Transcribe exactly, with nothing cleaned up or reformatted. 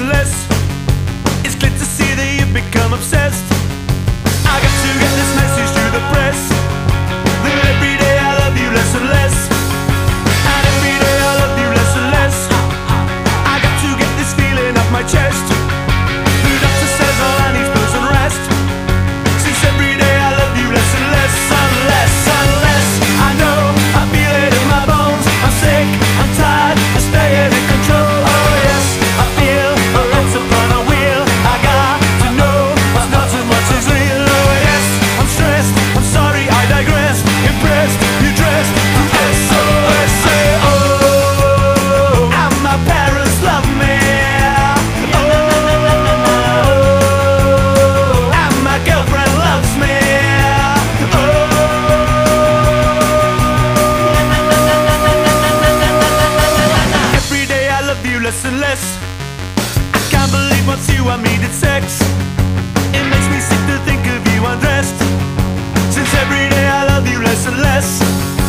and less. It's clear to see that you've become obsessed. I got to get this message to the press, that every day I love you less and less. And every day I love you less and less. I got to get this feeling off my chest. The doctor says all I need is some rest, since every day I love you less and less. Unless, unless I know, I feel it in my bones. I'm sick, I'm tired of staying in control. Oh yes, I feel a lots upon a wheel. I got to know what's not too much is real. Oh yes, I'm stressed, I'm sorry, I digress. Impressed, you dressed to S O S A O. And my parents love me. Oh, and my girlfriend loves me. Oh, every day I love you less and less. I can't believe once you and me did sex. It makes me sick to think of you undressed, since every day I love you less and less.